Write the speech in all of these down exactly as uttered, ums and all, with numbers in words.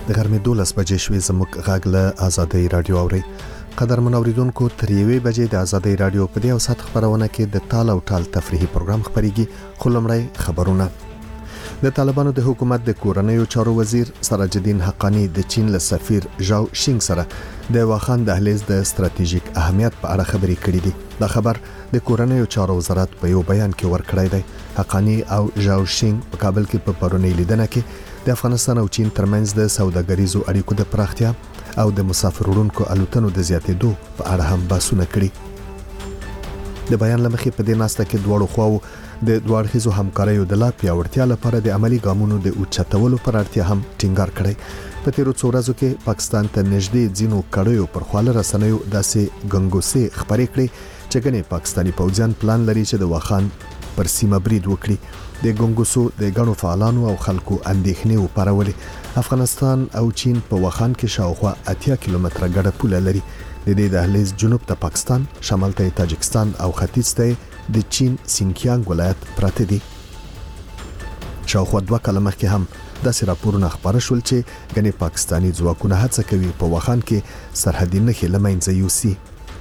د غرمې دولس بجې شوې زموږ غږ له آزادۍ رادیو اوري. قدرمن اوریدونکو تر یوې بجې د آزادۍ رادیو په دې اوسط خبرونه کې د ټال او ټال تفریحي پروګرام خبريږي. خو لمړی خبرونه. د طالبانو د حکومت د کورنیو چارو وزیر سراج الدین حقانی د چین له سفیر ژاو شینګ سره د واخان دهلیز د ستراتیژیک اهمیت په اړه خبرې کړې دي. دا خبر د کورنیو چارو وزارت په یو بیان کې ورکړی دی. حقانی او ژاو شینګ په کابل کې په پرونی لیدنه کې د افغانستان او چین ترمنځ د سوداګریزو اړیکو د پراختیا او د مسافر وړونکو الوتنو د زیاتېدو په اړه هم بحثونه کړي. د بیان لمخې په دې ناسته کې دواړو خواو د دوړخیزو همکاریو د لا پیاوړتیا لپاره د عملی ګامونو د اوچتولو پر اړتیا هم ټینګار کړی. په تیرو څو ورځو کې پاکستان ته نږدې ځینو کړیو پر خواله رسنیو داسې ګنګوسې خبرې کړې چې ګنې پاکستاني پوځیان پلان لري چې د واخان پر سیمه برید وکړي. د ګنګوسو د غنو فعالانو او خلکو اندېښنې وپارولې. افغانستان او چین په واخان کې شاوخوا اتیا کیلومتره ګډه پوله لري. د دې دهلیز جنوب ته پاکستان، شمال ته تاجکستان او ختیځ ته د چین سینکیانګ ولایت پراته دي. شاوخوا دوه کاله مخکې هم داسې راپورونه خبره شول چې ګنې پاکستاني ځواکونه هڅه کوي په واخان کې سرحدي نښې له منځه یوسي.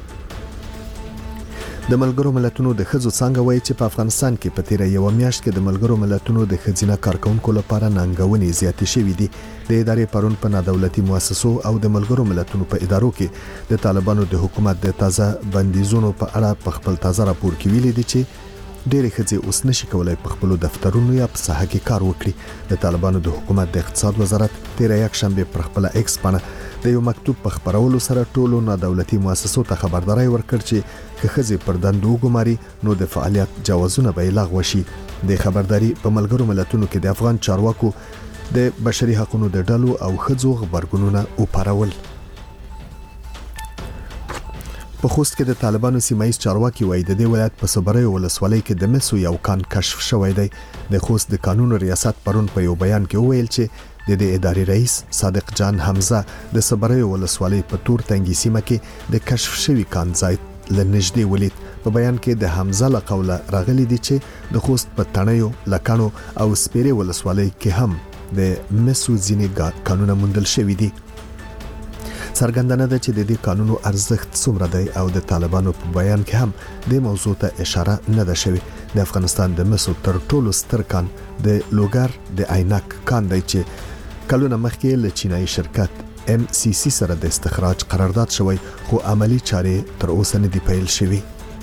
د ملګرو ملتونو د ښځو څنګه وایي چې په افغانستان کې په تیره یو میاشت کې د ملګرو ملتونو د ښځینه کارکونکو لپاره ننګونې زیاتې شوې دي. د ادارې پرون په نادولتي مؤسسو او د ملګرو ملتونو په ادارو کې د طالبانو د حکومت د تازه بندیزونو په اړه په خپل تازه راپور کې ویلي دي چې ډېرې ښځې اوس نشي کولای په خپل دفترونو یا په ساحه کې کار وکړي. د طالبانو د حکومت د اقتصاد وزارت تیره یک شنبه پر خپل ایکس باندې د یو مکتوب په خبرولو سره ټولو نادولتي مؤسسو ته خبرداري ورکړ چې که ښځې پر دندو وګماري نو د فعالیت جوازونه به لغوه شي. د خبرداري په ملګرو ملتونو کې د افغان چارواکو د بشري حقوقو د ډلو او ښځو خبرګونونه وپارول. په خوست کې د طالبانو سیمایي چارواکي وایي د دې ولایت په صبري ولسوالۍ کې د مسو یو کان کشف شوی دی. د خوست د قانون ریاست پرون په یو بیان کې وویل چې د دې ادارې رئیس صادق جان حمزه د صبري ولسوالۍ په تور تنګي سیمه کې د کشف شوی کان ځای لنږدې ولید. په بیان کې د حمزه له قوله راغلي دي چې د خوست په تڼیو، لکانو او سپیرې ولسوالۍ کې هم د مسو ځینې کانونه موندل شوي دي. څرګندنه ده چې د دې قانونو ارزښت څومره دی او د طالبانو په بیان کې هم د موضوع ته اشاره نه ده شوې. د افغانستان د مسو تر ټولو ستر کان د لوګر د عینک کان دی چې کلونه مخکې له چینایي شرکت ام سی سی سره د استخراج قرارداد شوی خو عملی چارې تر اوسه نه دی پیل شوی.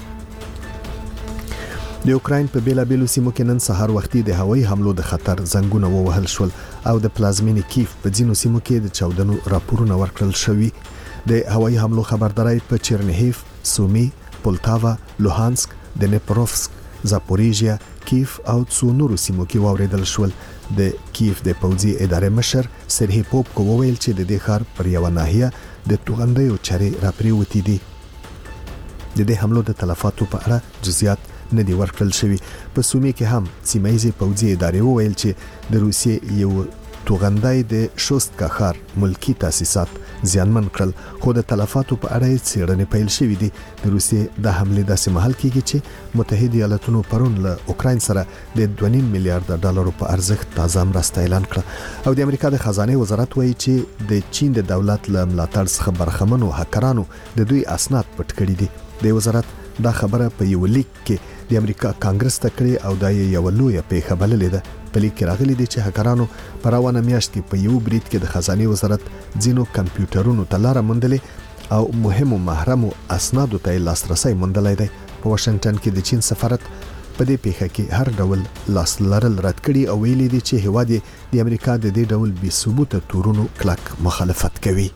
د یوکراین په بیلابیلو سیمو کې نن سهار وختي د هوایي حملو د خطر زنګونه ووهل شول او د پلازمینې کیف په ځینو سیمو کې د چاودنو راپورونه ورکړل شوي. د هوایي حملو خبرداري په چرنیهیف، سومی، پولتاوا، لوهانسک، دنیپروفسک، زاپوریژیا، کیف او څو نورو سیمو کې واوریدل شول. د کیف د پوځي ادارې مشر سرهی پوپکو وویل چې د دې ښار پر یو ناحیه د توغندیو چارې راپریوتې دي. د دې حملو د تلفاتو په اړه جزئیات نه دی ورکړل شوی. په سومي کې هم سیمایي پوځي ادارې وویل چې د روسیې یو توغندای د شوستکا ښار ملکی تاسیسات زیانمن کړل خو د تلفاتو په اړه څېړنې پیل شوې دي. د روسیې د حملې داسې محل کېږي چې متحده ایالاتونو پرون له اوکراین سره د دوه نیم میلیارډ ډالرو په ارزښت تازه مرسته اعلان کړه. او د امریکا د خزانه وزارت وایي چې د چین د دولت له ملاتړ څخه برخمنو هکرانو د دوی اسناد پټ کړي دي. د وزارت دا خبره په یو لیک کې د امریکا کانګرس ته کړې او دا یو لویه پیښه بللې ده. په لیک کې راغلي دي چې هکرانو په روانه میاشت کې په یو برید کې د خزانه وزارت ځینو کمپیوټرونو ته لاره موندلې او مهمو محرمو اسنادو ته لاسرسي موندلای دی. په واشنگټن کې د چین سفارت په دې پیښه کې هر ډول لاس لرل رد کړي او ویلي دي چې هواد د امریکا د دې ډول بې ثبوته تورونو کلک مخالفت کوي.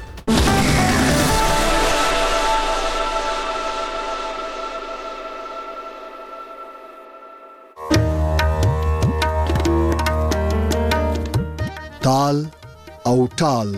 ټال او ټال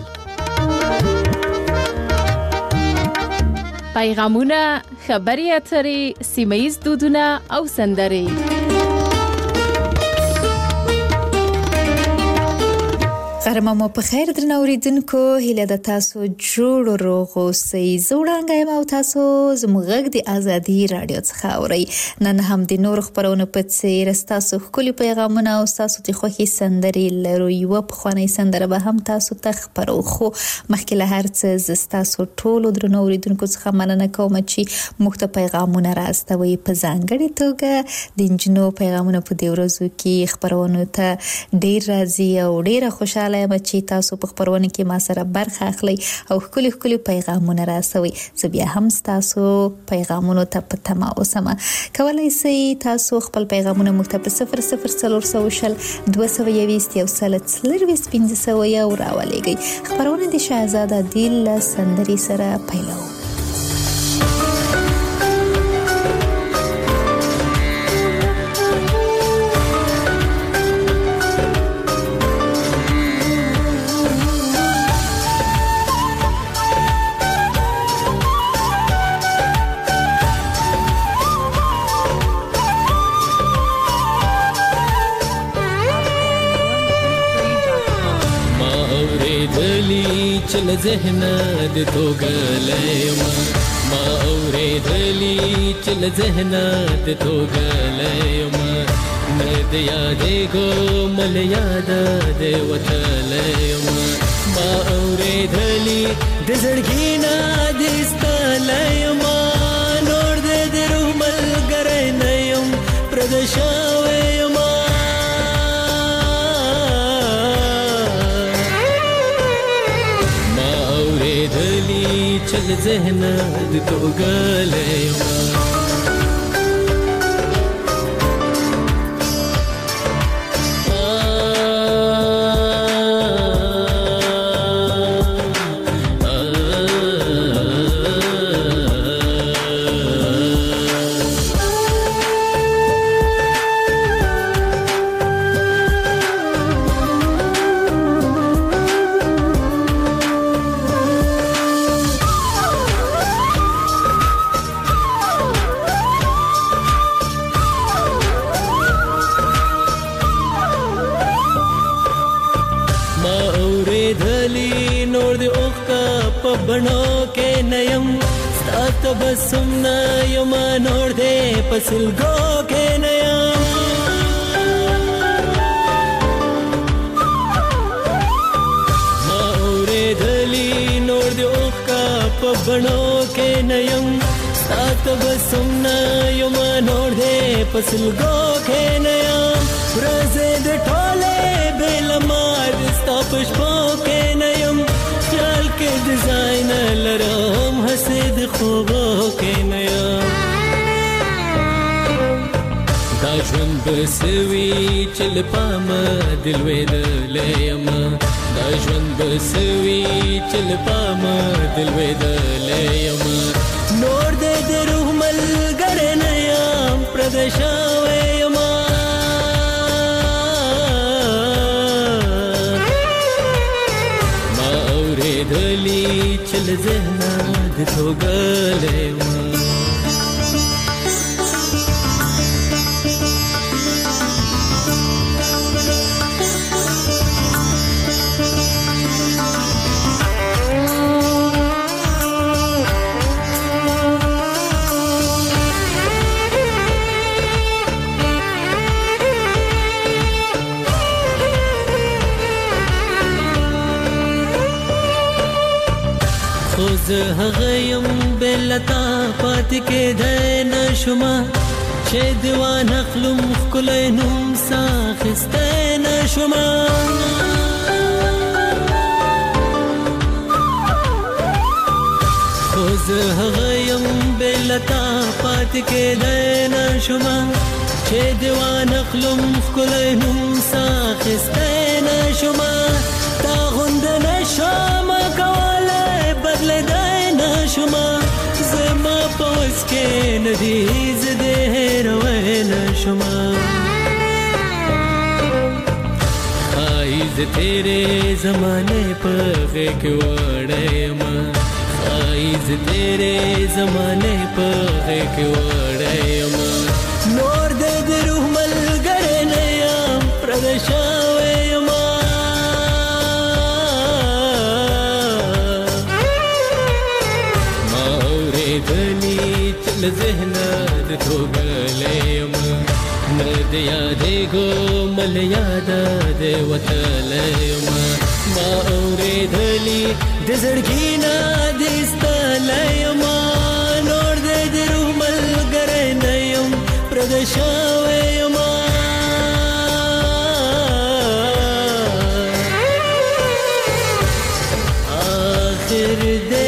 پیغامونه، خبري اترې، سیمه‌ییز دودونه او سندرې. سپارم مو په خیر درنه اوریدونکو، هیله د تاسو جوړ روغ اوسئ. زوړانګه ما تاسو زموږ د ازادي رادیو څخه اورئ. نن هم د نور خبرونو په څیر تاسو خولي پیغامونه او تاسو د خوښي سندري لرو. یو په خواني سندره به هم تاسو ته خبرو، خو مخکې له هر څه تاسو ټول درنه اوریدونکو څخه مننه کوم چې موږ ته پیغامونه راستوي. په ځانګړي توګه د انجنو پیغامونه په دې ورځو کې خبرونه ته ډیر راځي او ډیر خوشاله یم چې تاسو په خبرونه کې ما سره برخه اخلي او خولي خولي پیغامونه راسوي. زه بیا هم تاسو پیغامونو ته په تمه اوسم. کولای شئ تاسو خپل پیغامونه موږ ته په صفر صفر څلور سوه شل دوه سوه یویست یو سل څلرویست پنځه سوه یو راولېږئ. خبرونه د شهزاده دیل له سندرې سره پیلوو. چل ذهن د توګلېما ما اورېدلې چل ذهن د توګلېما مې د یادې ګو مل یاد د وتلېما ما اورېدلې د زړګي نه د ستلېما نور د درو ملګری نه يم پردشاوېما چل ذهن د توګلېما بڼو کې نیم ستات بسم نه یم نور دې پسلګو کې نیم ما اورېدلې نور دې اوښکا په بڼو کې نیم ستات بسم نه یم نور دې پسلګو کې نیم ورځې د ټولې بلمار ستا پشپو کې نیم خیال کې ډیزاین لرم حسد خوبو کې نیا دا ژوند بسوي چل پام دل وېدلېم دا ژوند بسوي چل پام دل وېدلېم نور دې د روح ملګری نه یم پردشاوېم دلی چل ذهن د توګلېما زه هغه یم بلتا پاتې کېدی نشومه چې دیوان اخلم ښکلی نوم ساخیستی نشومه خو زه هغه یم بلتا پاتې کېدی نشومه چې دیوان اخلم ښکلی نوم ساخیستی نشومه تا غونده نشومه کولی بدلېدی نشومه زما په وس کې نه دي زه دې هېروی نشومه ښایي زه تېرې زمانې په غېږ کې وړی یم ښایي زه تېرې زمانې په غېږ کې وړی یم نور دې د روح ملګری نه یم پرده شوی یم ذهن د توګلیم نه د یادې ګومل یاد د وتلیم ما اورېدلی د زړګي نه د ستلیم نور د روح ملګری نه یم پرده شوی یم آخر ده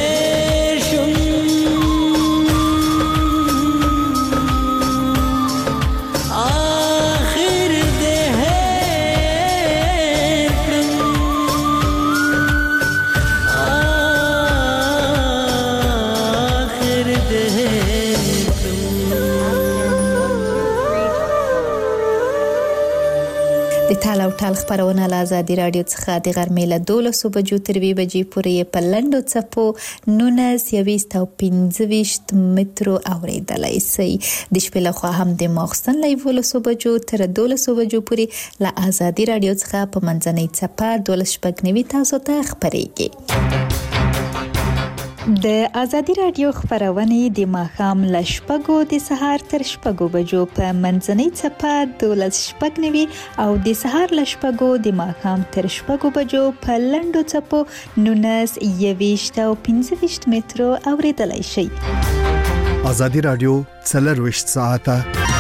ټال او ټال خبرونه له آزادي رادیو څخه د غرمې له دولسو بجو تر وی بجې پورې په لنډو څپو نولس یویشت او پنځه ویشت مترو اوریدلای شئ. د شپې له خوا هم د ماخستن له یولسو بجو تر دولسو بجو پورې له آزادي رادیو څخه په منځنۍ څپه دولس شپږ نوي تاسو ته خبرېږي. د آزادي رادیو خبرونه د ماښام له شپږو د سهار تر شپږو بجو په منځنۍ څپه دولس شپږ نوي او د سهار له شپږو د ماښام تر شپږو بجو په لنډو څپو نولس یویشت او پنځه ویشت مترو اوریدلای شئ. آزادي رادیو څلرویشت ساعته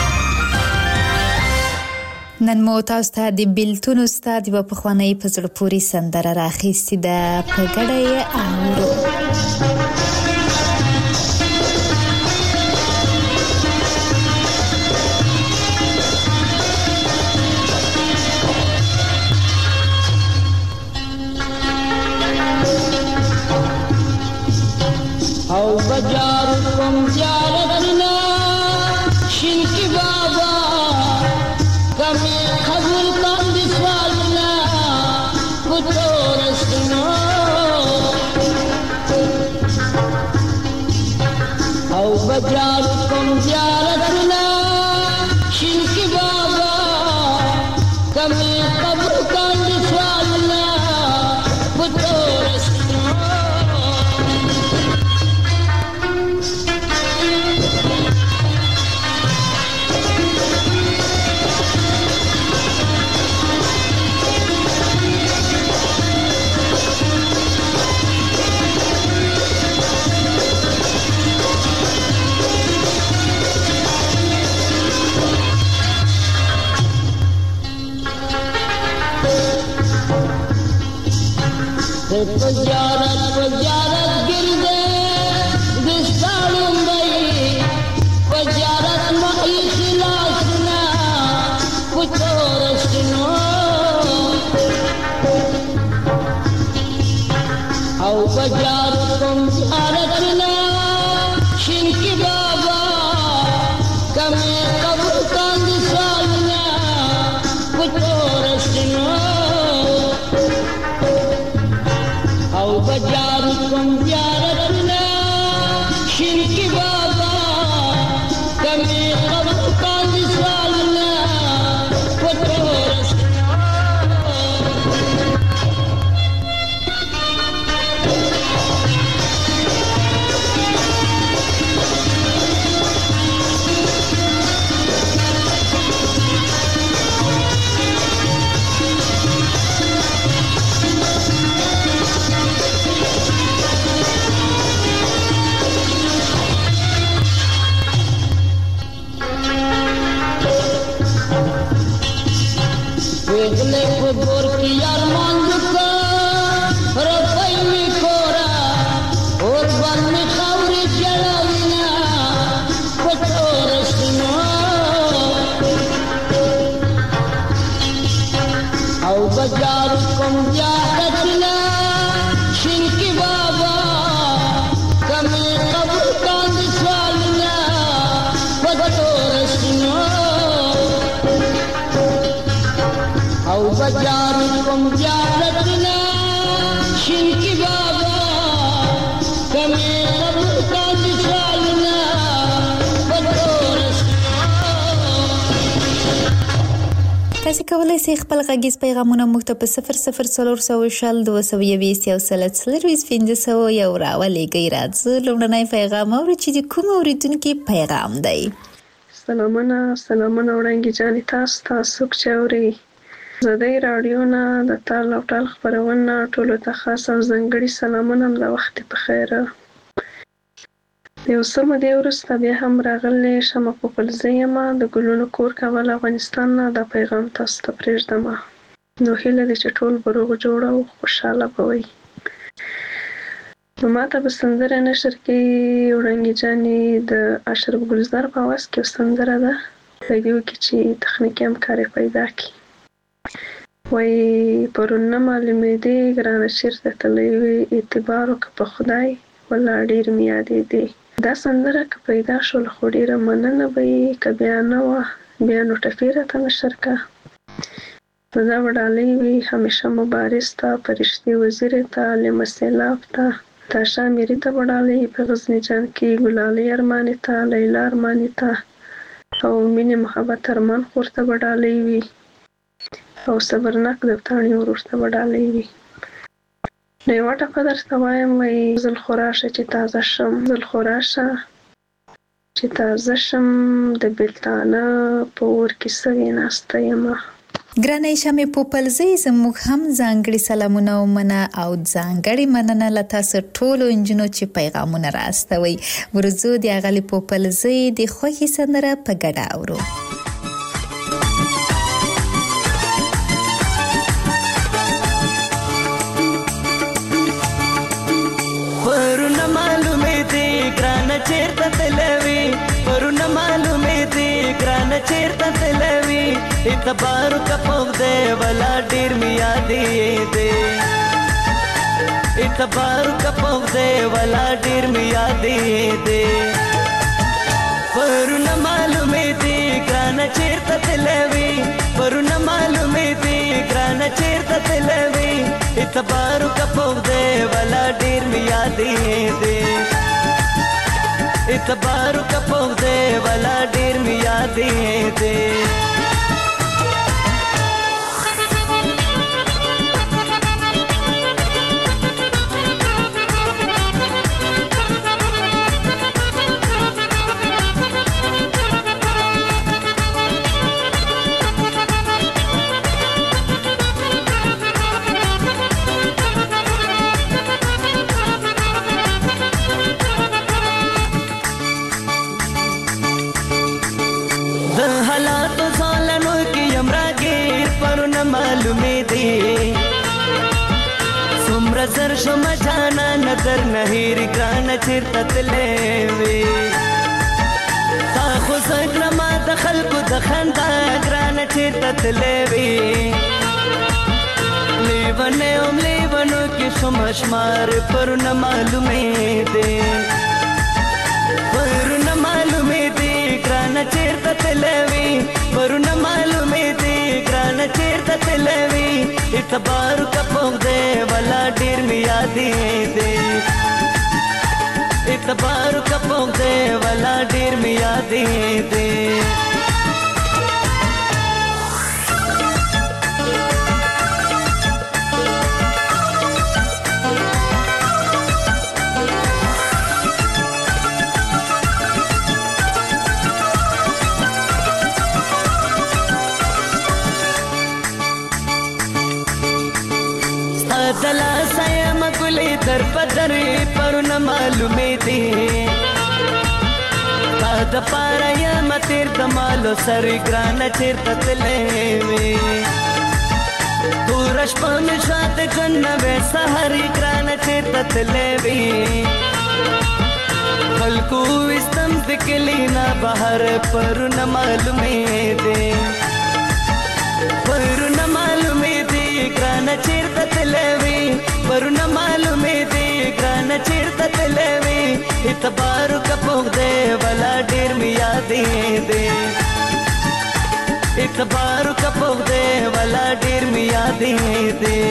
نن مو تاسو ته د بیلتون استاد په پخوانی په زړه پورې سندره راخېستې ده په ګډه یې اورو. او بجار کوم زیارتنا شینکی بابا کمی قبول کن دی سوالنا کتورستنا او بجار کوم زیارتنا شینکی بابا کمی قبول کن دی سوالنا کتورستنا پجارت پجارت گرده دستانم بایی پجارت مئی خلاصنا کتورستنا او پجارت کم زیارتنا شنکی بابا کمی قبر کند سالنا کتورستنا او بجار کم زیارتنا شرکی بابا کمی قبر کند سالنا کتورستنا वेगले को बोर की अरमान दुका रफाई में कोरा और बन में खौरी जलाविना कटोरस्ना औ बाजार कम जाकतना शिनकी बाबा कमी कब्र कांद स्वालना कटोरस्ना او بجار کم زیارتنا شنکی بابا کمی قبر کند سالنا کتورستنا تاسو کولای شئ خپل غږیز پیغامونه موږ ته په صفر صفر څلور سوه شل دوه سوه یویشت یو سل څلرویشت پنځه سوه یو راولېږئ. راځو لومړنی پیغام اورو چې د کوم اورېدونکي پیغام دی. سلامونه سلامونه وړانګې جانې، تاسو تاسو چې اورئ ازادۍ راډیو نه د تال او ټال خپرونه ټولو ته خاص او ځانګړي سلامونه. د وخت په خیر. د یو څه مودې وروسته بیا هم راغلی شمه پوپلزۍ یمه د ګلونو کور کابل افغانستان نه. دا پیغام تاسو ته پرېږدمه. نو هیله ده چې ټول به روغ جوړه او خوشحاله به وئ. نو ماته به سندره نشر کې وړانګې جانې د اشرف ګلزار په اواز کې یو سندره ده په دې کې چې تخنیکي همکاري پیدا کړي. وایي پرون نه معلومېدې ګرانه چېرته تللی وې اعتبار وکړه په خدای والله ډېر مې یادېدې. دا سندره که پیدا شول خو ډېره مننه به یې، که بیا نه وه بیا نو ټپې راته نشر کړه. نو دا به ډالۍ وي همیشه مبارز ته، فرشتې وزیرې ته، لمه سیلاب ته، تاشا میري ته به ډالۍ په غزني جان کې، ګلالۍ ارماني ته، لیلا ارماني ته او مینې محبت ارمان خور ته به ډالۍ وي او صبرناک دفتاڼي ورور ته به ډالۍ وي. نو یوه ټپه درته وایم، وایي زل خو راشه چې تازه شم، زل خو راشه چې تازه شم د بېلتانه په اور کې سوې ناسته یمه. ګرانې شمې پوپلزۍ زموږ هم ځانګړي سلامونه ومنه او ځانګړې مننه له تاسو ټولو نجونو چې پیغامونه راستوئ. ورځو د اغلې پوپلزۍ د خوښې سندره په ګډه اورو. پرونه معلومې دي ګرانه چېرته تلوي، پرونه معلومې دي ګرانه چېرته تلوي، اعتبار کا پوغ دے ولا ډېر مې یادېدې، اعتبار کا پوغ دے ولا ډېر مې یادېدې. پرونه معلومې دي ګرانه چېرته تلوي، پرونه معلومې دي ګرانه چېرته تلوي، اعتبار کا پوغ دے ولا ډېر مې یادېدې، اعتبار کا پوغ دے ولا ډېر مې یادېدې. معلومې دي څومره زر شوم جانا نظر نه هېرې ګرانه چېرته تللی وې، تا خو زه کړمه د خلکو د خندا ګرانه چېرته تللی وې. لیونی وم لیونو کې شوم شمار پرونه معلومې دي، پرونه معلومې دي ګرانه چېرته تللی وې، پرونه معلومې دي ګرانه چېرته تلوي، اعتبار کا پوغ دے ولا ډېر مې یادېدې، اعتبار کا پوغ دے ولا ډېر مې یادېدې. دلا سایم ګلې در بدر پرونه معلومې دي، تا د پاره یم تېر د مالو سر ګرانه چېرته تللی وې، توره شپه مې شوه د ژوند نوی سهار ګرانه چېرته تللی وې، خلکو ویستم د کلي نه بهر پرونه معلومې دي، پرونه معلومې دي ګرانه چېرته تلوي، پرونه معلومې دي ګرانه چېرته تلوي، اعتبار کا پوغ دے ولا ډېر مې یادېدې، اعتبار کا پوغ دے ولا ډېر مې یادېدې.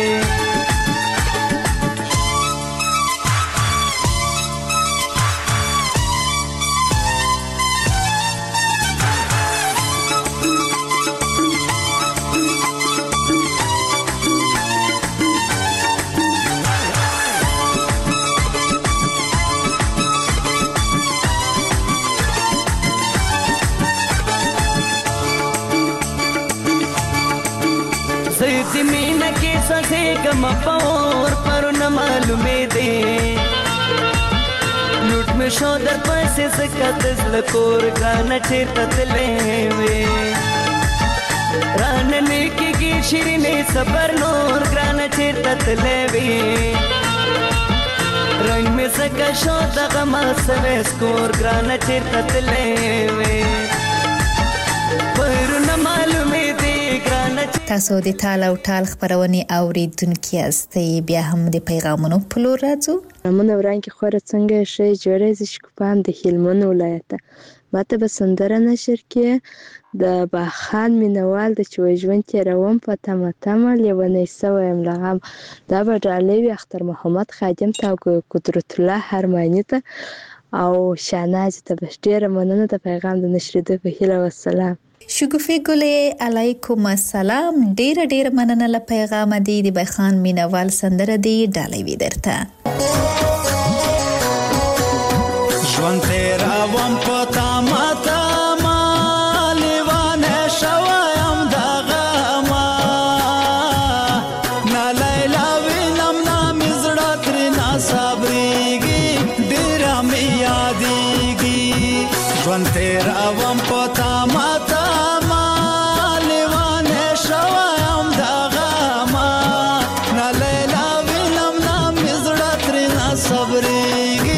دی مینا کې سسې کم پور پر نه معلومې دی لوټ مې شو در پسې سکت زلکور ګرانه چیرته تلې وې رانه نیکي شیرینې صبر نور ګرانه چیرته تلې وې رنگ میں سکا شو دغه ما سوي سکور ګرانه چیرته تلې وې پرونه معلومې دي ګرانه. تاسو د تال او ټال خبرونه اوریدونکو یاستئ. بیا هم د پیغامونو په لور راځو. سلامونه ورانکي خوره څنګه شي جوړې ز شکوپان د هلمند ولایت ماته به سندره نشر کې د باخان مینوال د چوي ژوند کې روان په تمه تمه لیونی سویم لغم دا به ډالوي اختر محمد خادم ته قدرت الله هرمانی ته او شاناز ته بشډیره مننه د پیغام د نشریدو په هیله والسلام. شګوفي ګلې علیکم السلام. ډیر ډیر مننه له پیغام دی د باخان مینوال سندره دی ډالوي درته. ژوند تیرا وم پتا ماتا مالیوانه شوایم دغما نا لیلا وینم نامی زړه ترنا صبریږي ډیره مې یادېږي ژوند تیرا وم پتا ماتا مالیوانه شوایم دغما نا لیلا وینم نامی زړه ترنا صبریږي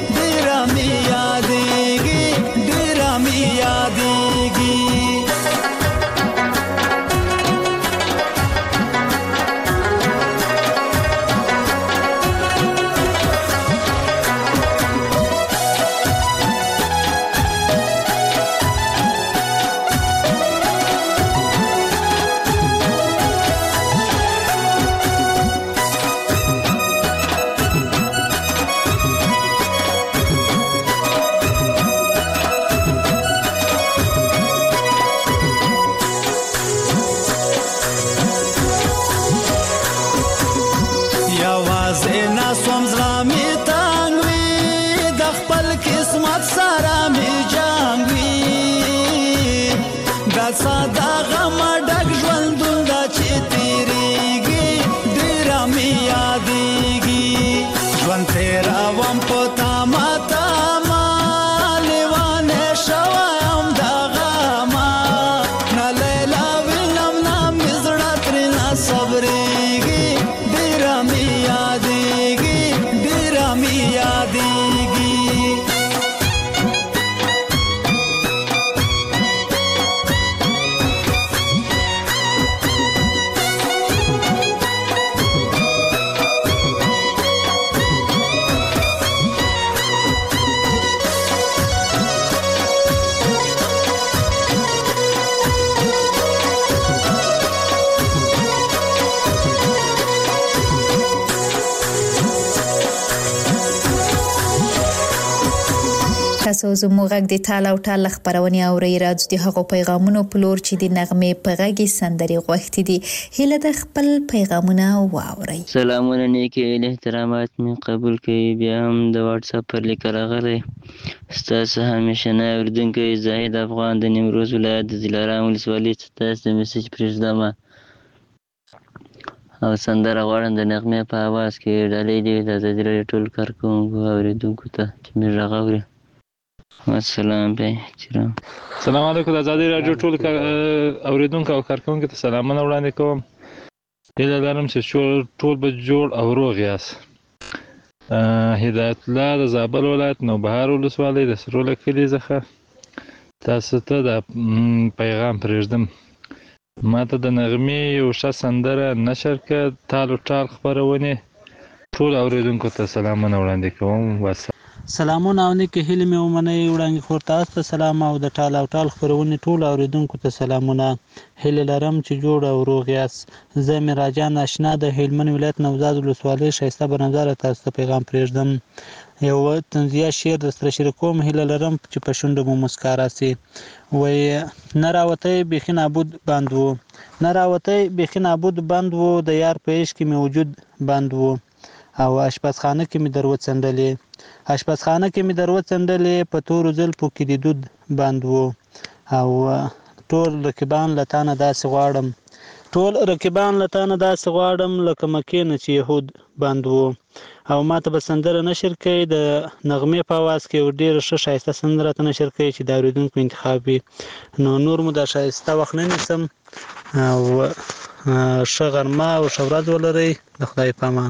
ساده غم ډک ژوندون دا چې تیریږي ډیره مې یادېږي ژوند تیروم په تمه تمه لیونی شویم د غمه نه لیلا وینم نه مې زړه ترېنه صبرېږي ډیره مې یادېږي ډیره مې یادېږي. تاسو زموږ غږ د تال او ټال خبرونه اورئ. راځو د هغو پیغامونو په لور چې د نغمې په غږ سندري غوښتي دي. هیله د خپل پیغامونه واورئ. سلامونه نیکی احترامات می قبول کړئ. بیا هم د واتس اپ پر لیک راغلی ستاسو همیشنه اوریدونکی زاهد افغان د نیمروز ولایت د دلارام ولسوالۍ څخه تاسو د میسج پرېږدم او سندره غواړم د نغمې په اواز کې ډالۍ دي د ازادي راډیو ټول کارکوونکو اوریدونکو ته چې موږ غږ اوري. السلام علیکم. سلام علیکم. د ازادي راډیو ټول اوریدونکو او کارکوونکو ته سلامونه وړاندې کوم. هیله لرم چې ټول به جوړ او روغ یاست. هدایت الله د زابل ولایت نوبهار ولسوالۍ د سروله کلي څخه تاسو ته د پیغام پرېږدم. ماته د نغمې یو ښه سندره نشر کړه. تال او ټال خپرونې ټول اوریدونکو ته سلامونه وړاندې کوم. واسه سلامونه او نیکه هیله مې ومنئ. وړاندې خور تاسو ته سلام او د ټال او ټال خپرونې ټول اوریدونکو ته سلامونه. هیله لرم چې جوړ او روغ یاست. زه مراجان آشنا د هلمند ولایت نوزاد ولسوالۍ ښایسته بنظره تاسو ته پیغام پرېږدم. یو طنزیه شعر درسره شریکوم. هیله لرم چې په شونډو مو مسکا راسي. وایي نه راوتی بیخي نابود بند و نه راوتی بیخي نابود بند و د یار په عشق کې مې وجود بند و او اشپزخانه کې مې در وڅنډلې اشپزخانه کې مې در وڅنډلې په تورو زلفو کې د دود بند و او ټول رقیبان له تا نه داسې غواړم ټول رقیبان له تا نه داسې غواړم لکه مکې نه چې یهود بند وو. او ما ته به سندره نشر کوي د نغمې په اواز کې یو ډېره ښه ښایسته سندره ته نشر کوي چې د اورېدونکو انتخاب وي. نو نور مو دا ښایسته وخت نه نیسم او ښه غرمه او ښه ورځ ولرئ. د خدای په امان.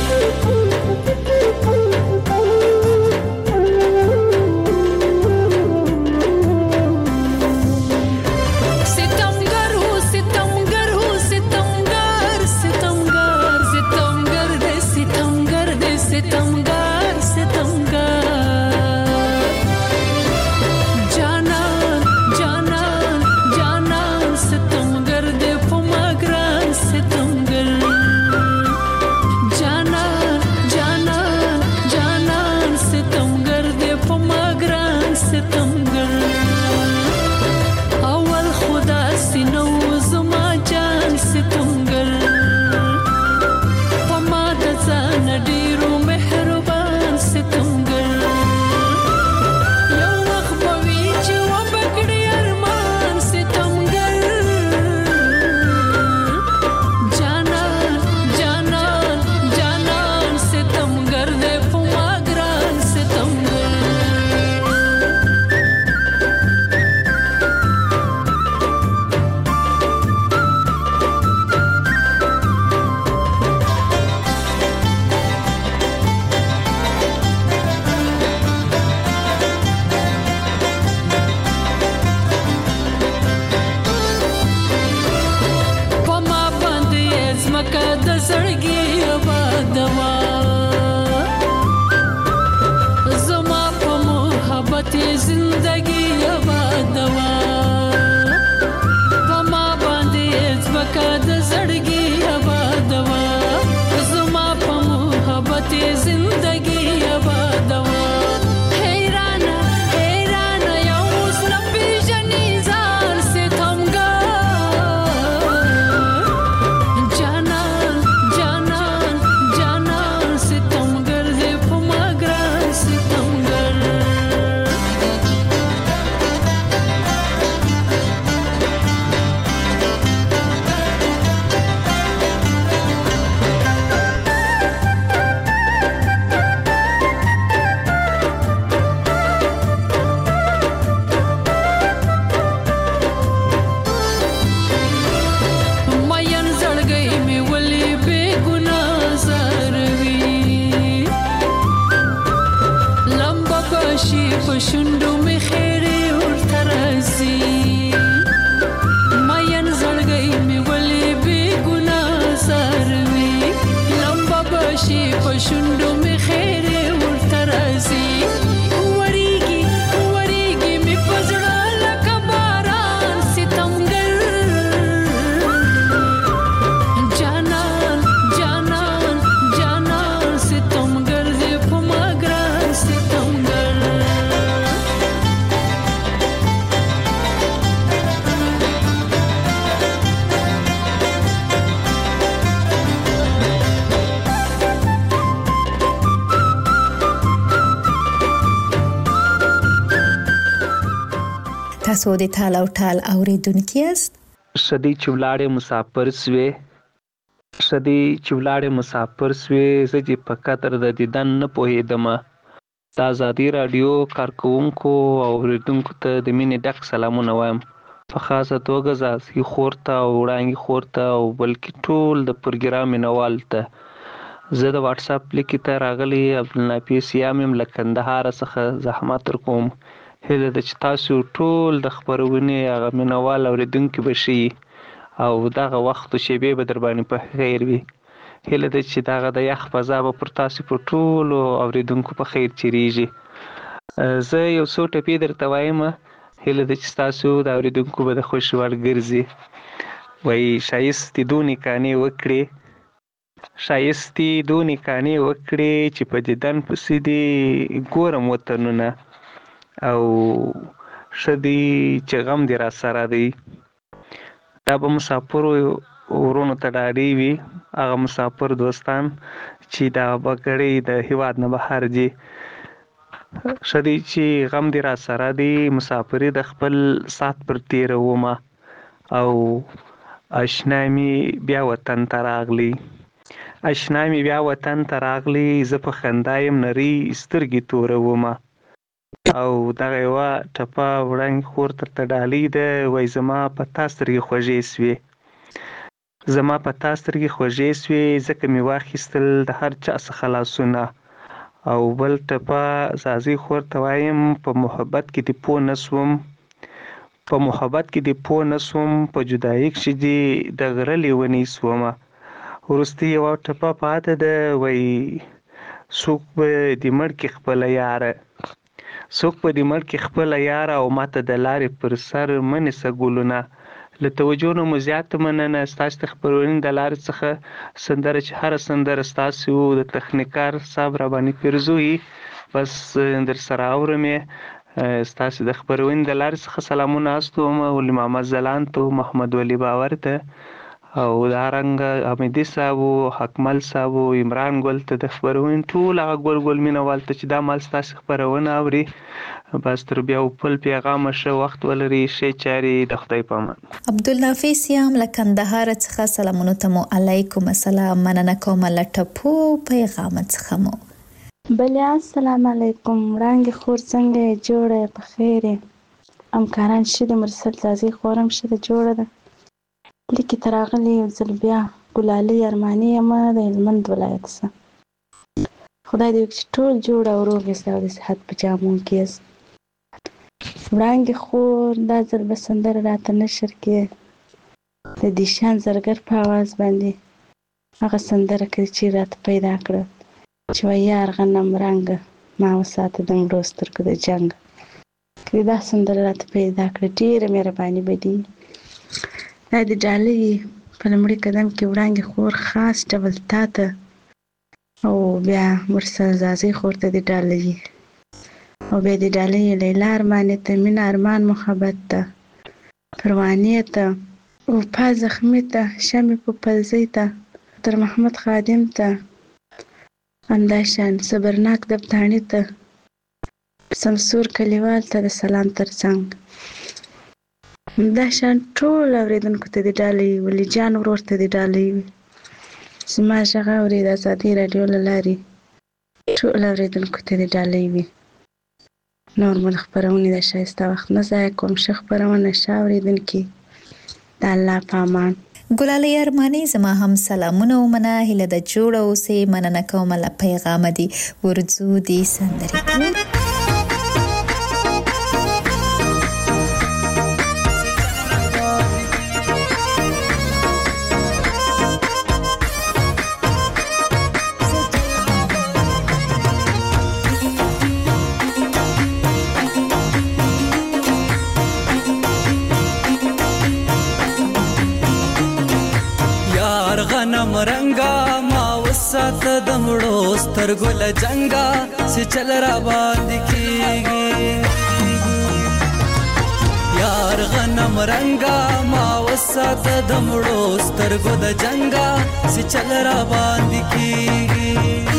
تاسو د ټال او ټال اوریدونکي یاست. شدی چولاړې مسافر سوې شدی چولاړې مسافر سوې زه چې په قدر د دیدن نه پوهېدم. د ازادي راډیو کارکوونکو او اوریدونکو ته د مینې ډک سلامونه وایم، په خاصه توګه زاسي خور ته او وړانګې خور ته او بلکې ټول د پروګرام مینوال ته. زه د واتس اپ لیکې ته راغلی عبدالنافي سیام یم له کندهار څخه زحمت ورکوم. هیله ده چې تاسو ټول د خپرونې هغه مینوال اورېدونکي به شئ او دغه وخت و شیبې به در باندې په خیر وي. هیله ده چې دغه د یخ فضا به پر تاسو په ټولو اورېدونکو په خیر چیرېږي. زه یو څو ټپې درته وایم، هیله ده چې تاسو د اورېدونکو به د خوښې وړ ګرځي. وایي ښایستې دونې کانې وکړې ښایستې دونې کانې وکړې چې په دیدن پسې دې ګورم وطنونه، او ښه دی چې غم دې را سره دی. دا به مسافرو ورونو ته ډاډې وي، هغه مسافر دوستان چې دا بګړۍ د هیواد نه بهر دي. ښه دی چې غم دې را سره دی، مسافري د خپل ساعت پر تېرومه او آشنا می بیا وطن ته راغلی آشنا می بیا وطن ته راغلی زه په خندا یم نرۍ سترګې تورومه او دغه یوه ټپه وړانګې خور درته ډالۍ ده. وایي زما په تا سترګې خوږې سوې زما په تا سترګې خوږې سوې ځکه مې واخیستل د هر چا څخه لاسونه. او بل ټپه زازۍ خور ته وایم په محبت کې دې پوه نه سوم په محبت کې دې پوه نه سوم په جدایي کښې دې د غره لیونۍ سومه. وروستۍ یوه ټپه پاته ده. وایي څوک به دې مړ کړي خپله یاره څوک به دې مړ کړي خپله یاره او ماته د لارې پر سر مه نیسه ګلونه. له توجه نه مو زیاته مننه. ستاسو د خپرونې د لارې څخه سندره چې هره سندره ستاسو د تخنیکار صاحب راباندې پیرزوي بس در سره اورم یې. ستاسو د خپرونې د لارې څخه سلامونه استوم ولي محمد ځلاند ته محمد ولی باور ته او دارنګه حمیدي صاحب حکمل صاحب عمران ګل ته د خپرونې ټول هغه ګل ګل مینوال ته چې دا مال ستاسو خپرونه اوري بس تر بیا پل پیغامه ښه وخت ولري ښې چارې د خدای په امان. عبدالنافع سیام له کندهار څخه سلامونو ته مو علیکم السلام مننه کوم له ټپو پیغام څخه مو. بله السلام علیکم وړانګې خور څنګه یې جوړه یې په خیر یې همکاران ښه دي مرسل زازۍ خور هم ښه ده جوړه ده. لیکې ته راغلې یو ځل بیا ګلالۍ ارماني یم د هلمند ولایت څخه. خدای دې وکړي چې ټول جوړ او روغ یاست او د صحت په جامو کې یاست. وړانګې خور دا ځل به سندره راته نشر کړې د دیشان زرګر په اواز باندې هغه سندره کړې چې راته پیدا کړه چې وایي یار غنم رنګه ما وساته د مړو سترګو د جنګ. که دا سندره راته پیدا کړه ډېره مهرباني به دي. دا د ډالۍ په لومړي قدم کې وړانګې خور خاص ډول تا ته او بیا مرسل زازۍ خور ته د ډالۍ او بیا د ډالۍ لیلا ارماني ته مینه ارمان محبت ته پروانې ته وفا زخمي ته شمې په پلزۍ ته تر محمد خادم ته همداشان صبرناک دبتاڼي ته سمسور کلیوال ته د سلام ترڅنګ همداشان ټول اورېدونکو ته د ډالۍ ولی جان ورور ته د ډالۍ وي. زما غږ اوري د ازادۍ راډیو له لارې ټول اورېدونکو ته د ډالۍ وي. نور مو د خپرونې د ښایسته وخت نه ضایع کوم. ښه خپرونه ښه اورېدونکي د الله په امان. ګلالۍ ارماني زما هم سلامونه ومنه هیله د جوړه اوسې مننه کوم له پیغامه دي ورځو دي سندرې رنگا ما وسات د مړو سترګو له جنگا چې چل را باندې کیږي یار غنم رنگا ما وسات د مړو سترګو د جنگا چې چل را باندې کیږي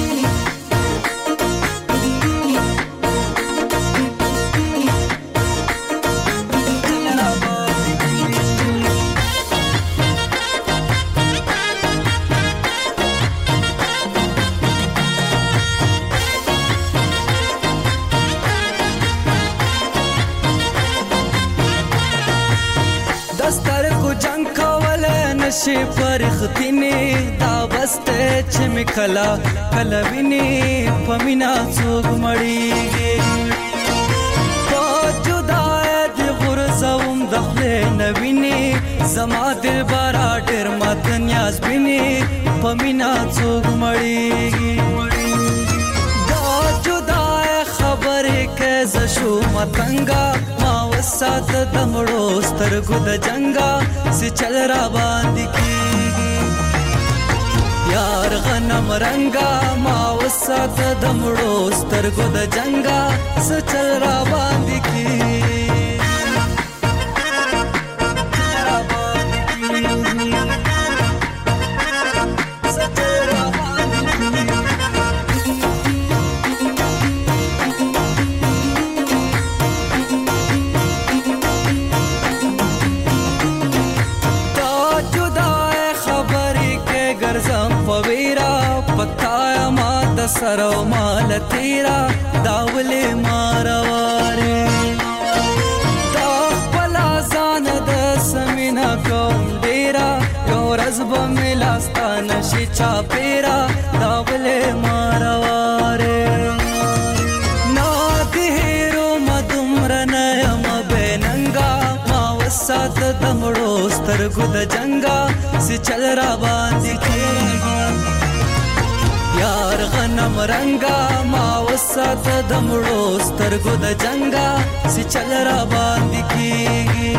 شي فرختینه دا بسته چې مکلا کلا ویني پمینا څوک مړیږي په جدای د غرزوم دخله نویني زما دل بارا ډېر مات نیاز بیني پمینا څوک مړیږي دا جدای خبره کې ز شو متنګا ما وسات د مړو سترګو د جنگا سي چل را باندې کیږي یار غنم رنگا ما وسات د مړو سترګو د جنگا سي چل را باندې کیږي سره مال تیرا داولې مارواره دا خپل ځان د سمینا کوم ډیرا یو ورځ به مې لاستا نشي چاپیرا داولې مارواره نا دې هیرو مدمر نه یم بیننګا ما وسات د مړو سترګو د جنګا سي چل را باندې کېږي یار غنم رنگا ما وسات د مړو سترګو د جنگا سي چل را باندې کېږي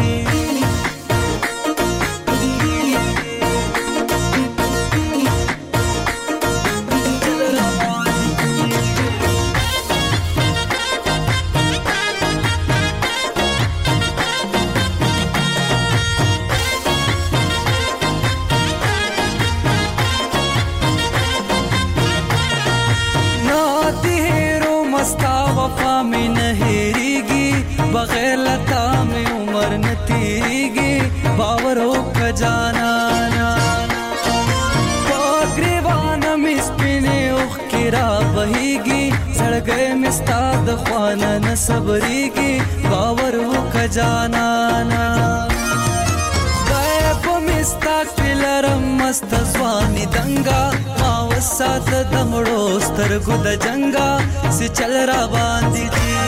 बगैर लता में उम्र न तीरेगी बावरों का जाना ग्रीवान मिस्पिने उखिरा बहेगी सड़ गए मिस्ताद ख्वाना न सबरेगी बावरों का जाना गए को मिस्ता किलरम मस्त स्वानी दंगा मावसात दमड़ो स्तरगु द जंगा से चल रा बांधी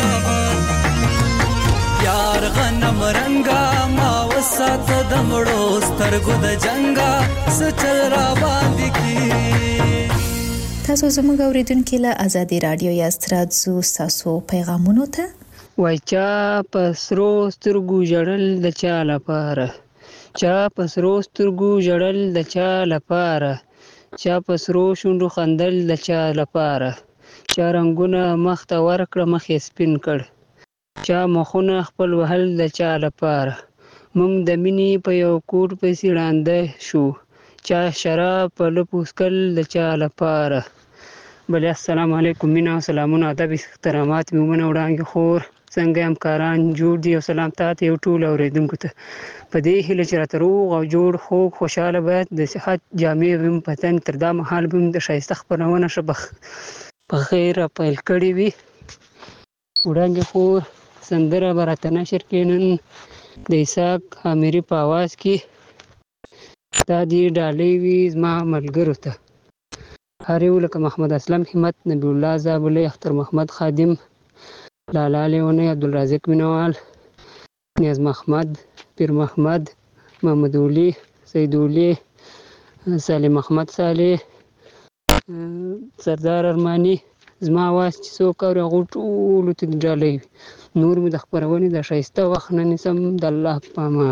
यार غنم رنگا ما وسات د مړو سترګو د جنگا سچل را باندې کی تاسو زموږ اوریدونکو له ازادي رادیو یا ستراتزو تاسو پیغامونو ته وای چا پسرو سترګو جړل د چا لپاره چا پسرو سترګو جړل د چا لپاره چا پسرو شوندو خندل د چا لپاره چا رنگونه مخ ته ورکړه مخې سپین کړ چا مخونه خپل وهل د چا لپاره مونږ د مینې په یو کور پسې ړانده شو چا شراب په لپوسکل د چا لپاره بلې السلام علیکم مینا او سلامونه ادب احترامات میمونه وړاندې خور څنګه همکاران جوړ دي او سلام تاسو یو ټول اوریدونکو ته په دې هیله چې راته روغ او جوړ خو خوشاله باید د صحت جامع ویم پتن تر دا مهال بم د شایسته خبرونه شبخ په خیر پیل کړی وي وړاندې خور سندره براته نشر کینن د اسحاق اميري په आवाज کې دا دی ډالۍ وی زما ملګرو ته هریو لکه محمد اسلم همت نبی الله زابلې اختر محمد خادم لالا لیونه عبدالرازق مینوال نیاز محمد پیر محمد محمد ولی سید ولی سالم محمد صالح سردار ارمانی زما واس چې څوک اور غوټولو ته ډالۍ نور مې د خبرونې د شایسته وخت نه نسم د الله پاما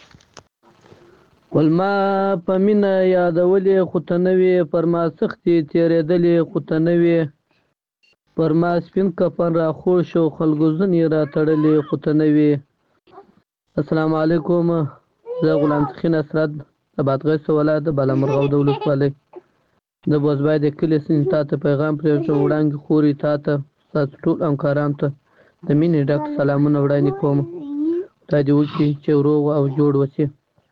ولما پمینه یادولې خو ته نوې پر ما سختې تېرېدلې خو ته نوې پر ما سپین کفن را خوش او خلکو ځنې را تړلې خو ته نوې السلام علیکم زه غلام سخین اسرد د بادغیس ولایت بالامرغه د ولسوالۍ د بوزبای د کلي سین ته پیغام پرې وړاندې خوري ته تاسو ټول همکاران ته د مینې ډک سلامونه وړاندې کوم تا دې وکړي چې روغ او جوړ وشي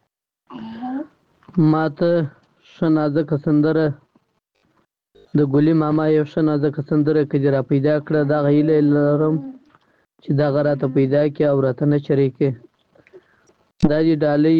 ماته ښه نازکه سندره د ګلي ماما یو ښه نازکه سندره که دې را پیدا کړه دغه هیله لرم چې دغه راته پیدا کړي او راته نشر یې کړي دا دې ډالۍ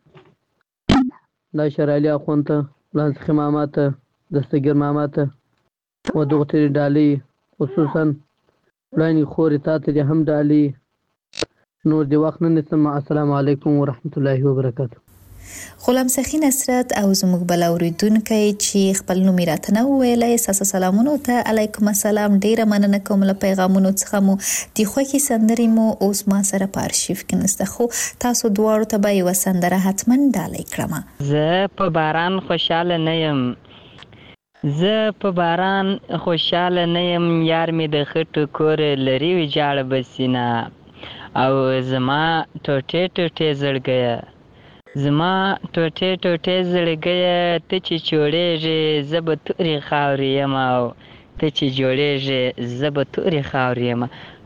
دا شرعلي اخوند ته لانسخي ماما ته دستګیر ماما ته و دغه ترې ډالۍ خصوصا وړاندې خورې تا ته دې هم ډالۍ نور دې وخت نه نیسم السلام علیکم ورحمت الله وبرکاته غلام سخی نصرت او زموږ بل اوریدونکي چې خپل نوم راته نه ویلای اساس سلامونه ته علیکم السلام ډیره مننه کوم له پیغامونو څخه مو د خوښي سندري مو اوس ما سره په ارشیف کې نسته خو تاسو دواړو ته به یو سندره حتما ډالۍ کړم زه په باران خوشاله نه یم زه په باران خوشاله نه یم یار مې د خټو کور لري ویجاړ بسینا او زما ټوټه ټوټه زړګیا زما ټوټه ټوټه زړګیا ته چې جوړېږي زه به تورې خاورې یم او ته چې جوړېږي زه به تورې خاورې یم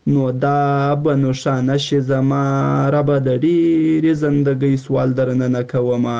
نو دا به نښانه شي زما ربه د ډېرې زندګۍ سوال درنه نه کومه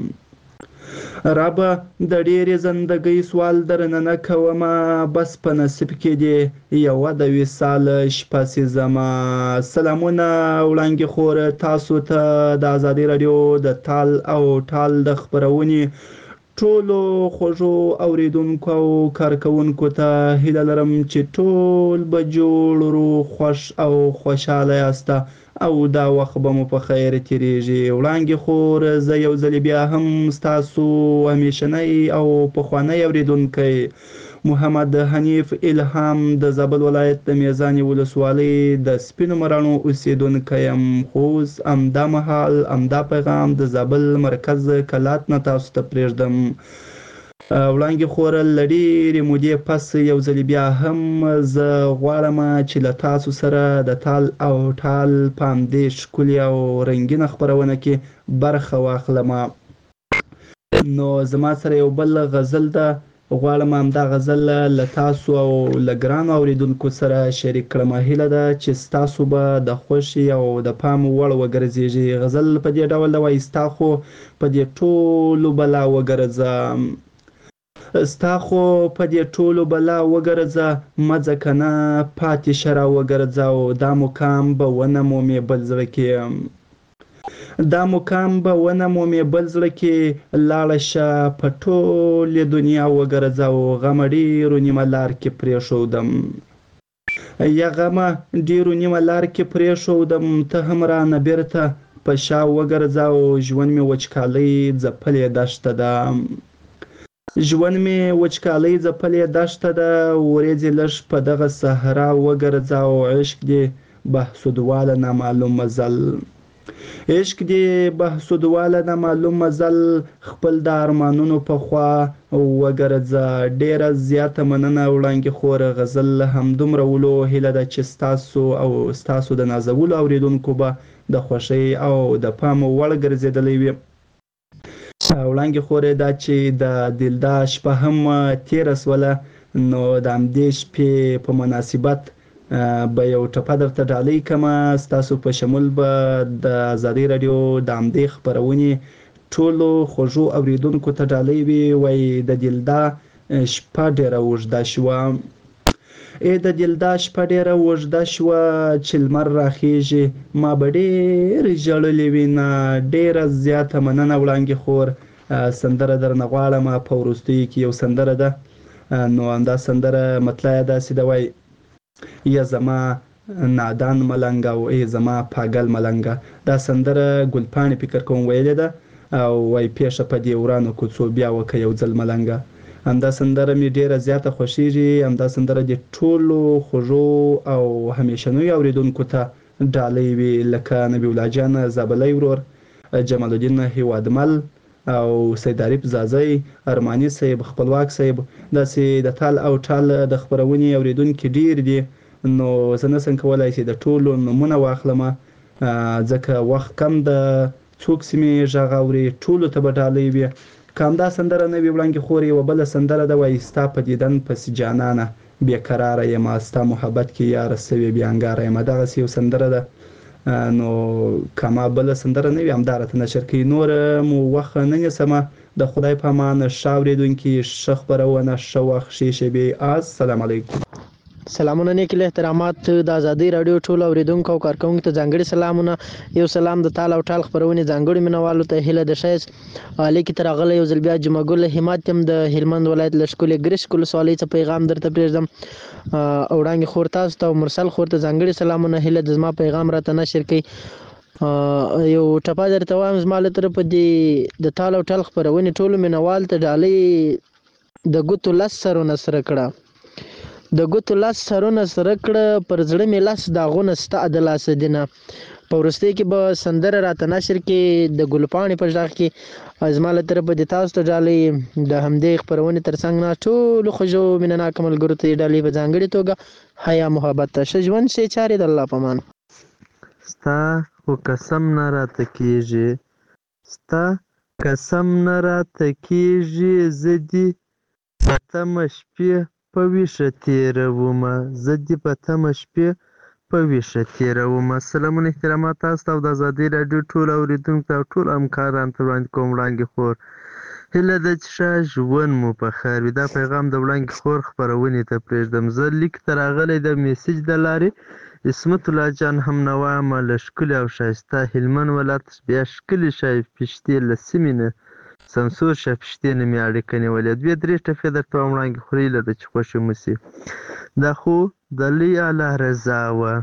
ربه د ډېرې زندګۍ سوال درنه نه کومه بس په نصیب کې دې یوه د وصال شپه سي زما. سلامونه وړانګې خور تاسو ته د ازادي راډیو د تال او ټال د خپرونې ټولو خوږو اوریدونکو او کارکوونکو ته هیله لرم چې ټول به جوړ روغ خوښ او خوشحاله یاسته او دا وخت به مو په خیر تیریږي. وړانګې خور زه یو ځلې بیا هم ستاسو همیشنی او پخوانی اوریدونکی محمد حنیف الهام د زابل ولایت د میزانې ولسوالۍ د سپینو مراڼو اوسیدونکی یم. خو اوس همدا مهال همدا پیغام د زابل مرکز کلات نه تاسو ته پرېږدم. وړانګې خور له ډېرې مودې پس یو ځلې بیا هم زه غواړم چې له تاسو سره د تال او ټال په همدې ښکلې او رنګینه خپرونه کې برخه واخلم. نو زما سره یو بل غزل ده، غواړم همدا غزل له تاسو او له ګرانو اوریدونکو سره شریک کړم. هیله ده چې ستاسو به د خوښې او د پام وړ وګرځېږي. غزل په دې ډول ده وایي: ستا خو په دې ټولو بلا وګرځه ستا خو په دې ټولو بلا وګرځه مه ځه که نه پاتې شه را وګرځه او دا مقام به ونه مومې بل زړه کې دا مقام به ونه مومې بل زړه کې لاړه شه په ټولې دنیا وګرځه او غمه ډېرو نیمه لار کې پرېښودم یا غمه ډېرو نیمه لار کې پرېښودم ته هم رانه بېرته په شا وګرځه او ژوند مې وچکالۍ ځپلې دښته ده ژوند مې وچکالۍ ځپلې دښته ده ورېځې لږ په دغه صحرا وګرځه او عشق دې بهسودواله نامعلوم مزل عشق دې بهسودواله نامعلوم مزل خپل د ارمانونو په خوا وګرځه. ډېره زیاته مننه وړانګې خور. غزل همدومره ولو. هیله ده چې ستاسو او ستاسو د نازولو اوریدونکو به د خوښۍ او د پام وړ ګرځېدلی وي. وړانګې خورې دا چې د دلدا شپه هم تېره سوله، نو د همدې شپې په مناسبت به یو ټپه درته ډالۍ کړمه. ستاسو په شمول به د ازادۍ راډیو د همدې خپرونې ټولو خوږو اوریدونکو ته ډالۍ وي. وایي: د دلدا شپه ډېره اوږده شوه ای د دلدا شپه ډېره اوږده شوه چې لمر راخیږي ما به ډېر ژړلې وینه. ډېره زیاته مننه وړانګې خور. سندره درنه غواړم. په وروستیو کې یو سندره ده، نو همدا سندره مطلع یې داسې ده، وایي: یا زما نادان ملنګ او ای زما پاگل ملنګه. دا سندره ګلپاڼې فکر کوم ویلې ده او وایي: پیښه په دې ورانو کوڅو بیا وکه یو ځل ملنګه. همدا سندره مې ډېره زیاته خوښیږي. همدا سندره د ټولو خوږو او همیشنیو اوریدونکو ته ډالۍ وي، لکه نبی الله جان زابلی ورور، جمال الدین هیوادمل او سید عارف زازی، ارماني صاحب، خپلواک صاحب. داسې د تال او ټال د خپرونې اوریدونکي ډېر دي، نو زه نشم کولی چې د ټولو نومونه واخلم ځکه وخت کم ده. څوک چې مې غږ اوري ټولو ته به ډالۍ وي. که همدا سندره نه وي وړانګې خور، یوه بله سندره ده، وایي: ستا په دیدن پسې جانانه بېقراره یم ستا محبت کې یاره سوې بې انګاره یم. دغسې یو سندره ده، نو که ما بله سندره نه وي همدا راته نشر کوي. نور مو وخت نه نیسمه. د خدای په امان. ښه اورېدونکي، ښه خپرونه، ښه وخت، ښې شېبې. السلام علیکم. سلامونه، نیک احترامات د ازادۍ راډیو ټولو اوریدونکو او کارکوونکو ته ځانګړي سلامونه. یو سلام د تال او ټال خپرونې ځانګړي مینوالو ته. هیله د ښایست لیکې ته راغلی یو ځل بیا جمعه ګل همت یم د هلمند ولایت له ښکلې ګرشک ولسوالۍ څخه پیغام درته پرېږدم. وړانګې خور تاسو ته او مرسل خور ته ځانګړي سلامونه. هیله د زما پیغام راته نشر کوي. یو ټپه درته وایم زما له طرفه د تال او ټال خپرونې ټولو مینوال ته ډالۍ: د ګوتو لس سرونه سره کړه د ګوتو لس سرونه سره کړه پر زړه مې لس داغونه ستا د لاسه دینه. په وروستۍ کې به سندره راته نشر کې د ګلپاڼې په غږ کې زما له طرفه د تاسو ته ډالۍ. د همدې خپرونې تر څنګ نه ټولو خوږو مینهناکو ملګرو ته ډالۍ په ځانګړې توګه حیا محبت ته. ښه ژوند، ښې چارې، د الله په امان. ستا خو قسم نه راته کېږي ستا قسم نه راته کېږي زه دې په تمه شپې په ویښه تېرومه زه دې په تمه شپې په ویښه تېرومه. سلامونه احترامات تاسو ته او د ازادۍ راډیو ټول اورېدونکو ته او ټول همکارانو ته وړاندې کوم وړانګې خور. هیله ده چې ښه ژوند مو په خیر وي. دا پیغام د وړانګې خور خپرونې ته پرېږدم. زه لیک ته راغلی د میسج د لارې عصمت الله جان هم نوا یم له ښکلي او ښایسته هلمند ولایت بیا ښکلي شاه پشتې له سیمې نه سمسور شاه پشتې نه مې اړیکه نیولې. دوې درې ټپې درته وایم وړانګې خور، هیله ده چې خوښې مو شي. دا خو د لوی الله رضا وه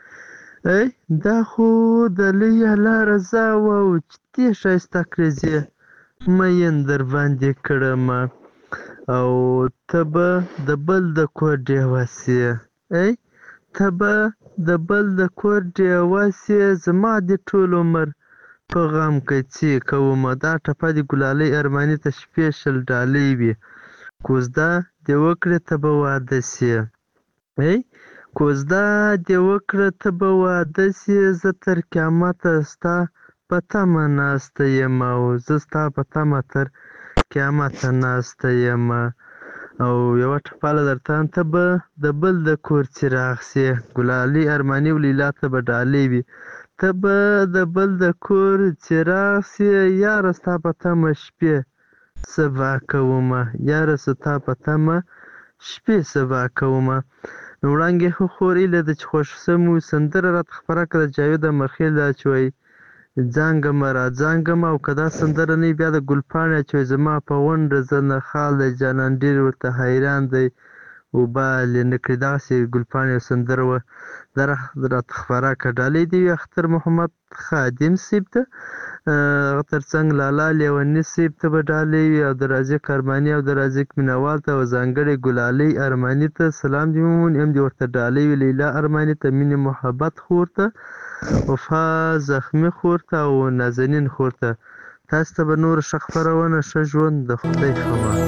ای دا خو د لوی الله رضا وه او چې دې ښایسته کړزې مین در باندې کړمه او ته به د بل د کور ډېوه سې ای ته به د بل د کور ډېوه سې زما دې ټول عمر په غم کڅې کومه. دا ټپه د ګلالۍ ارماني ته سپیشل ډالۍ وي. کوزده دې وکړې ته به واده سې ای کوزده دې وکړه ته به واده سې زه تر قیامته ستا په تمه ناسته یم او زه ستا په تمه تر قیامته ناسته یم. او یوه ټپاله درته وایم ته به د بل د کور څراغ سې. ګلالۍ ارماني او لیلا ته به ډالۍ وي. ته به د بل د کور څراغ سې یاره ستا په تمه شپې سبا کومه یاره ستا په تمه شپې سبا کومه. نو وړانګې خور هیله ده چې خوښ سم وي. سندره راته خپره کړه د جاوید امرخیل دا چې وایي ځانګمه را ځانګمه او که دا سندره نه وي بیا د ګلپاڼې اچوي زما په غونډه زه نه خال دی جانان ډېر ورته حیران دی وبال یې نه کړي. دغسې ګلپاڼې یو سندره وه دا راته خپره کړه. ډالۍ دې وي اختر محمد خادم صیب ته، هغه تر څنګ لالا لیوني صیب ته به ډالۍ وي او د رازق ارماني او د رازق مینوال ته او ځانګړې ګلالۍ ارماني ته سلام دې ومومي. هم دې ورته ډالۍ وي لیلا ارماني ته، مینې محبت خور ته، وفا زخمي خور ته او نازنین خور ته. تاسو ته به نوره ښه خپرونه ښه ژوند د خدای خبر.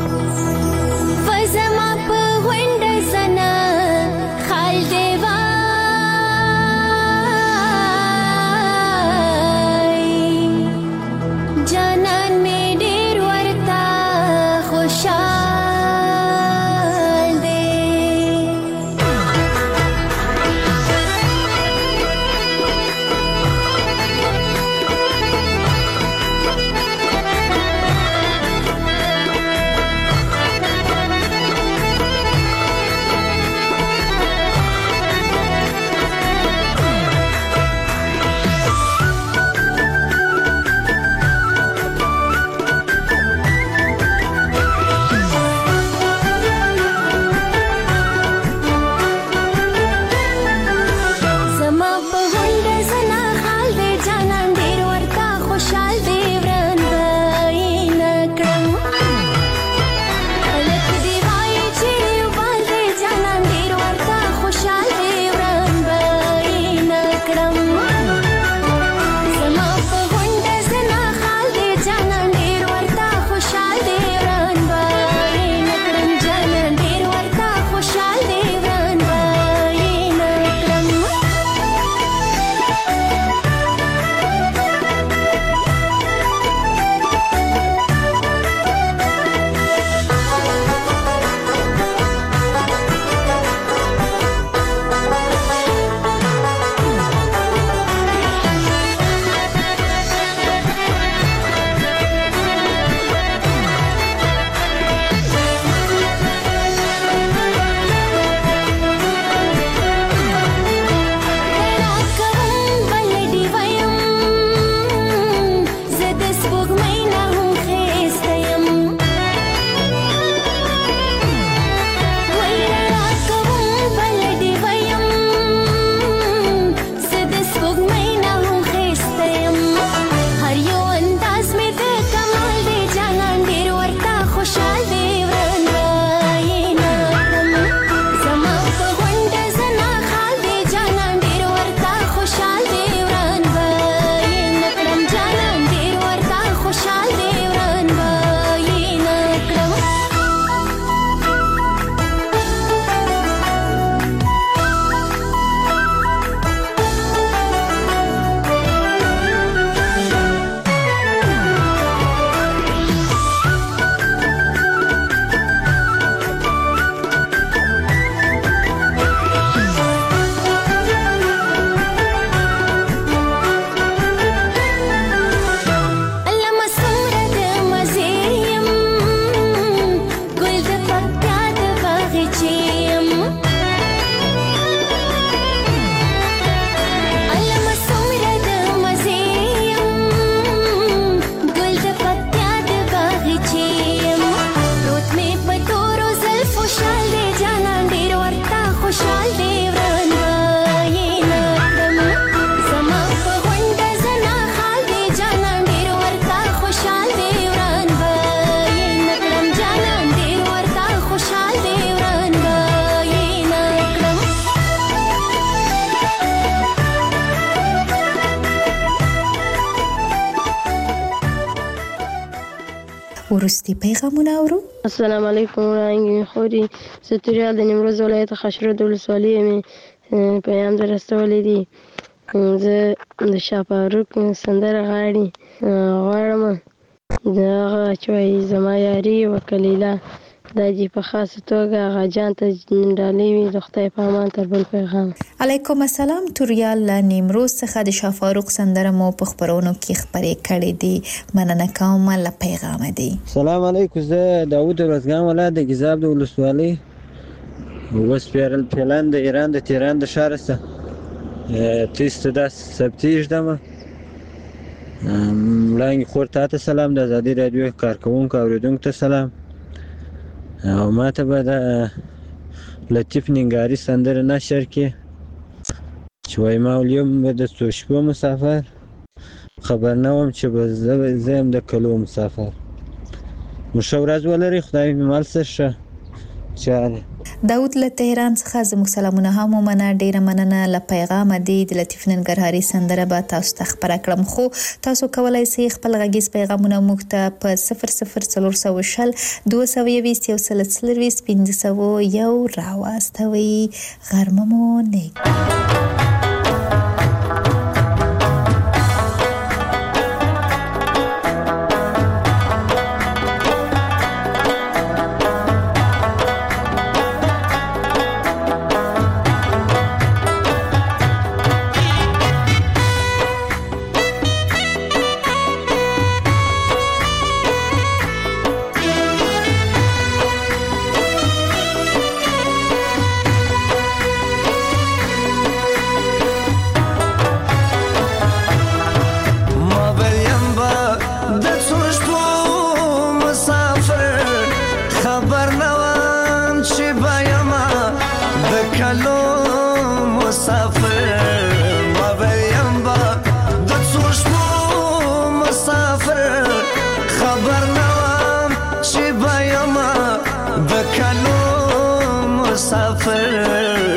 ورستي پیغامونه اورو. السلام علیکم وړانګې خوري، زه توریال د نیمروز ولایت خاشرود ولسوالۍ یم. پیغام در رسولی دی. زه د شاه فاروق سندره غاړي غواړم، د هغه چې وایي زما یاري وکلیله، دا دې په خاصه توګه هغه جان ته ډالۍ وي. د خدای په امان تر بل پیغام. علیکم السلام. توریال له نیمروز څخه د شاه فاروق سندره مو په خبرونو کې خبرې کړې دي. مننه کوم له پیغام دی. سلام علیکم. زه داوود ورزګان ولایت د ګیزاب د ولسوالۍ وسپیرل پلان د ایران د تهران د ښار څخه تیست دا سبتیش دمه وړانګې خور ته سلام، د ازادي راډیو کارکوونکو اوریدونکو ته سلام. او ما ته به د لطیف ننګاري سندره نشر کې چې وایي ما ولیم به د څو شپو مسافر، خبر نه وم چې به زه یم د کلو مسافر. مو ښه ورځ ولرئ، خدای مې مل څه ښه چاره. داود له تهران څخه زموږ سلامونه هم ومنه. ډیره مننه له پیغام دی. د لطیف ننګرهاري سندره به تاسو ته خبره کړم، خو تاسو کولای شئ خپل غږیز پیغامونه موږ ته په صفر صفر څلور سوه شل دوه سوه یویشت یو سل څلرویشت پنځه سوه یو راواستوئ. غرمه مو نیک. مسافر